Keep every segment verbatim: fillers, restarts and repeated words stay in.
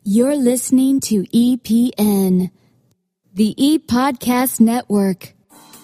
You're listening to E P N, the E-Podcast Network.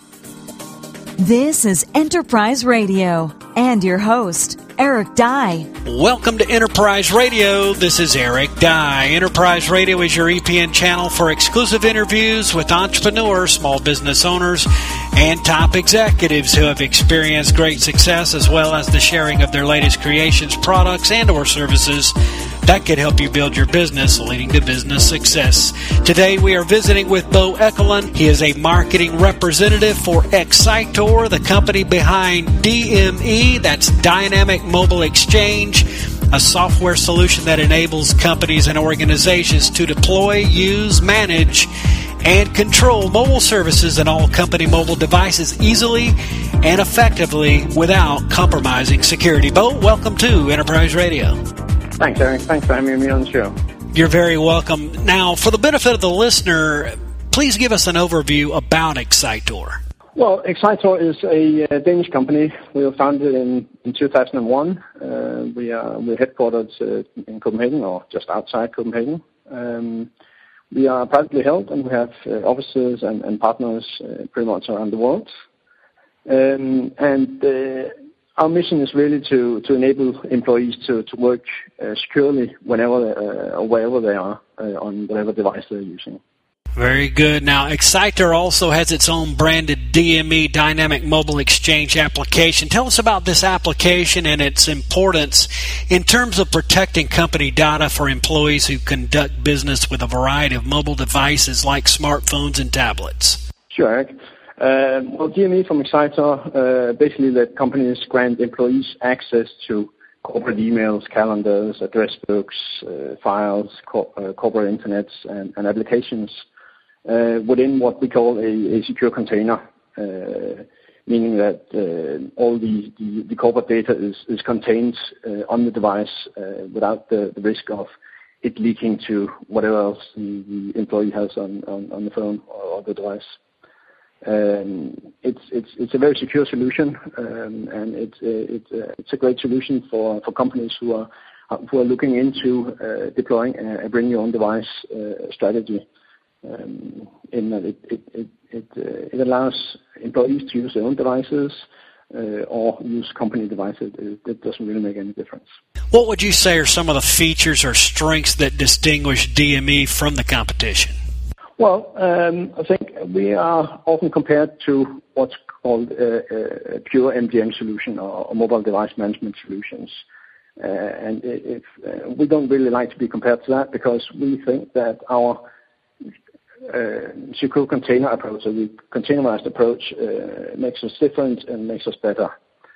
This is Enterprise Radio and your host, Eric Dye. Welcome to Enterprise Radio. This is Eric Dye. Enterprise Radio is your E P N channel for exclusive interviews with entrepreneurs, small business owners, and top executives who have experienced great success, as well as the sharing of their latest creations, products, and or services that could help you build your business, leading to business success. Today we are visiting with Bo Ekelund. He is a marketing representative for Excitor, the company behind D M E, that's Dynamic Mobile Exchange, a software solution that enables companies and organizations to deploy, use, manage, and control mobile services and all company mobile devices easily and effectively without compromising security. Bo, welcome to Enterprise Radio. Thanks, Eric. Thanks for having me on the show. You're very welcome. Now, for the benefit of the listener, please give us an overview about Excitor. Well, Excitor is a uh, Danish company. We were founded in, in two thousand one. Uh, we are we're headquartered uh, in Copenhagen, or just outside Copenhagen. Um, we are privately held, and we have uh, offices and, and partners uh, pretty much around the world. Um, and uh, Our mission is really to, to enable employees to, to work uh, securely whenever uh, or wherever they are uh, on whatever device they're using. Very good. Now, Excitor also has its own branded D M E, Dynamic Mobile Exchange application. Tell us about this application and its importance in terms of protecting company data for employees who conduct business with a variety of mobile devices like smartphones and tablets. Sure, Eric. Uh, well, D M E from Excitor uh, basically let companies grant employees access to corporate emails, calendars, address books, uh, files, co- uh, corporate internets, and, and applications uh, within what we call a, a secure container, uh, meaning that uh, all the, the, the corporate data is, is contained uh, on the device uh, without the, the risk of it leaking to whatever else the, the employee has on, on, on the phone or, or the device. Um, it's it's it's a very secure solution, um, and it's it's uh, it's a great solution for, for companies who are who are looking into uh, deploying a, a bring your own device uh, strategy. Um, in that it it it it, uh, it allows employees to use their own devices uh, or use company devices. It, it doesn't really make any difference. What would you say are some of the features or strengths that distinguish D M E from the competition? Well, um, I think we are often compared to what's called a, a pure M D M solution or, or mobile device management solutions. Uh, and if, uh, we don't really like to be compared to that because we think that our uh, secure container approach, or the containerized approach, uh, makes us different and makes us better.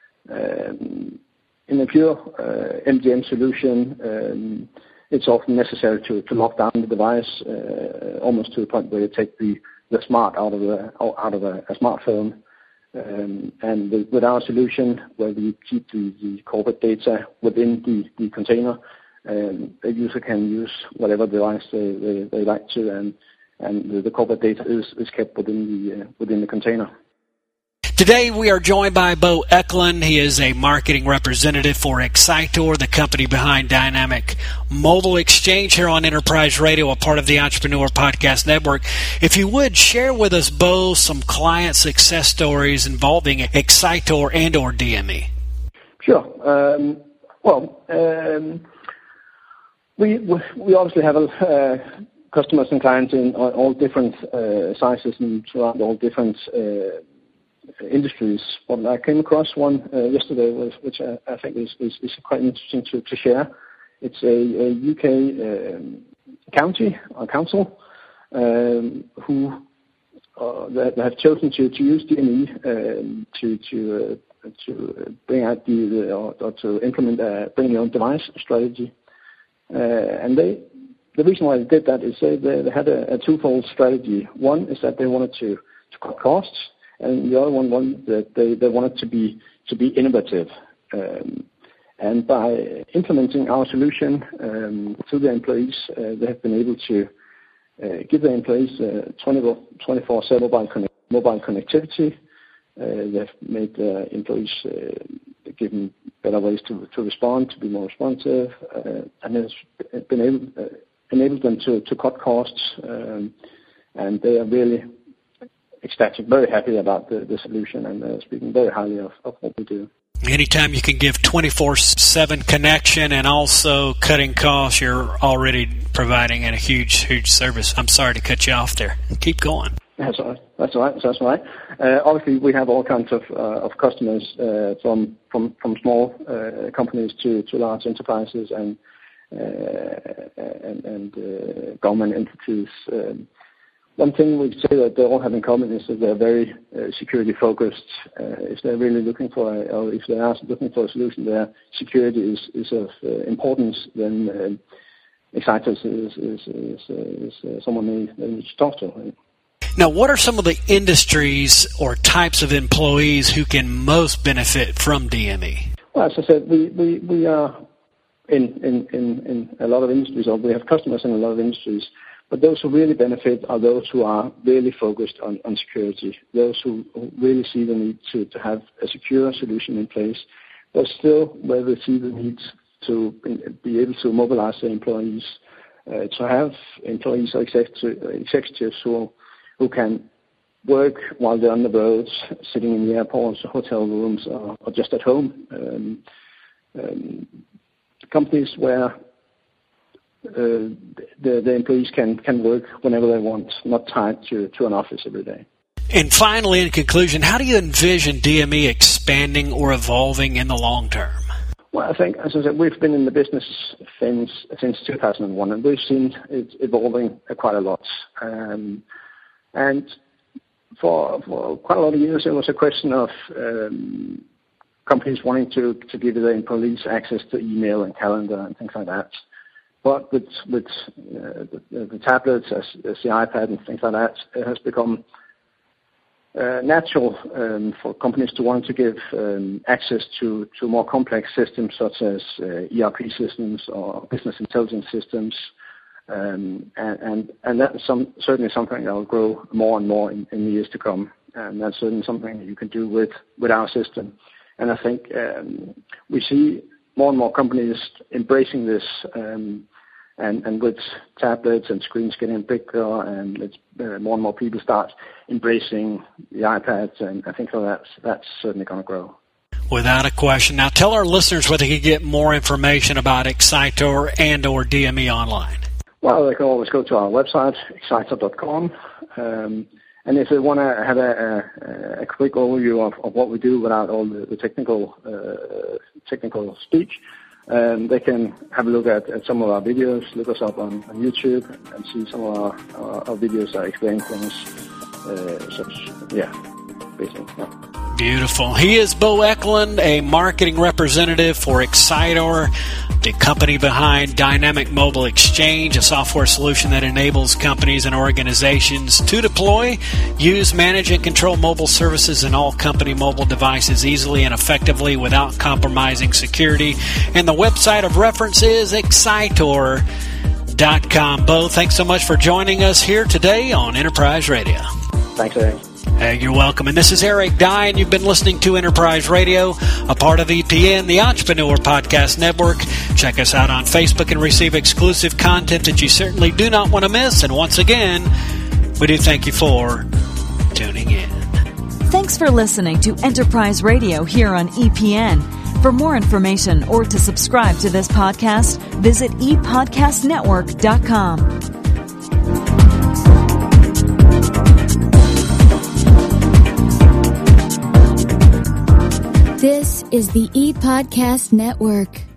Um, in a pure uh, M D M solution, um, it's often necessary to, to lock down the device uh, almost to the point where you take the, the smart out of the out of a, a smartphone. Um, and with, with our solution, where we keep the, the corporate data within the, the container, um, a user can use whatever device they, they, they like to, and and the, the corporate data is, is kept within the uh, within the container. Today we are joined by Bo Ekelund. He is a marketing representative for Excitor, the company behind Dynamic Mobile Exchange, here on Enterprise Radio, a part of the Entrepreneur Podcast Network. If you would, share with us, Bo, some client success stories involving Excitor and or D M E. Sure. Um, well, um, we we obviously have uh, customers and clients in all different uh, sizes and throughout all different uh, industries. But I came across one uh, yesterday, which I, I think is, is, is quite interesting to, to share. It's a, a U K um, county or council um, who uh, that have chosen to, to use D M E um, to to uh, to bring out the, the or, or to implement a bring your own device strategy. Uh, and they the reason why they did that is they, they had a, a twofold strategy. One is that they wanted to, to cut costs, and the other one wanted that they, they wanted to be to be innovative. Um, and by implementing our solution um, to their employees, uh, they have been able to uh, give their employees uh, twenty-four seven mobile, connect, mobile connectivity. Uh, they've made uh, employees uh, give them better ways to, to respond, to be more responsive, uh, and has been able uh, enabled them to, to cut costs, um, and they are really ecstatic, very happy about the, the solution, and uh, speaking very highly of, of what we do. Anytime you can give twenty-four seven connection and also cutting costs, you're already providing a huge, huge service. I'm sorry to cut you off there. Keep going. That's all right. That's all right. That's all right. Uh, obviously, we have all kinds of uh, of customers, uh, from from from small uh, companies to, to large enterprises and uh, and, and uh, government entities. Um, one thing we say that they all have in common is that they're very uh, security focused. Uh, if they're really looking for, a, or if they are looking for a solution where security is is of uh, importance, then uh, Excitors is is is, is uh, someone they, they need to talk to. Now, what are some of the industries or types of employees who can most benefit from D M E? Well, as I said, we, we, we are in, in, in, in a lot of industries, or we have customers in a lot of industries, but those who really benefit are those who are really focused on, on security, those who really see the need to, to have a secure solution in place, but still where they see the need to be able to mobilize their employees, uh, to have employees or executives who who can work while they're on the roads, sitting in the airports, hotel rooms, or, or just at home. Um, um, companies where uh, the, the employees can, can work whenever they want, not tied to, to an office every day. And finally, in conclusion, how do you envision D M E expanding or evolving in the long term? Well, I think, as I said, we've been in the business since, since two thousand one, and we've seen it evolving quite a lot. Um, And for, for quite a lot of years, it was a question of um, companies wanting to, to give their employees access to email and calendar and things like that. But with with uh, the, the tablets, as, as the iPad and things like that, it has become uh, natural um, for companies to want to give um, access to, to more complex systems such as uh, E R P systems or business intelligence systems. Um, and, and, and that's some, certainly something that will grow more and more in, in the years to come. And that's certainly something that you can do with, with our system. And I think um, we see more and more companies embracing this, um, and, and with tablets and screens getting bigger, and it's, uh, more and more people start embracing the iPads, and I think so that's, that's certainly going to grow. Without a question. Now tell our listeners where they can get more information about Excitor and or D M E online. Well, they can always go to our website, excitor dot com, um, and if they want to have a, a, a quick overview of, of what we do without all the, the technical uh, technical speech, um, they can have a look at, at some of our videos, look us up on, on YouTube, and see some of our, our, our videos that explain things, uh, such, yeah, basically, yeah. Beautiful. He is Bo Eklund, a marketing representative for Excitor, the company behind Dynamic Mobile Exchange, a software solution that enables companies and organizations to deploy, use, manage, and control mobile services in all company mobile devices easily and effectively without compromising security. And the website of reference is excitor dot com. Bo, thanks so much for joining us here today on Enterprise Radio. Thanks, Eric. Hey, you're welcome. And this is Eric Dye, and you've been listening to Enterprise Radio, a part of E P N, the Entrepreneur Podcast Network. Check us out on Facebook and receive exclusive content that you certainly do not want to miss. And once again, we do thank you for tuning in. Thanks for listening to Enterprise Radio here on E P N. For more information or to subscribe to this podcast, visit e podcast network dot com. This is the ePodcast Network.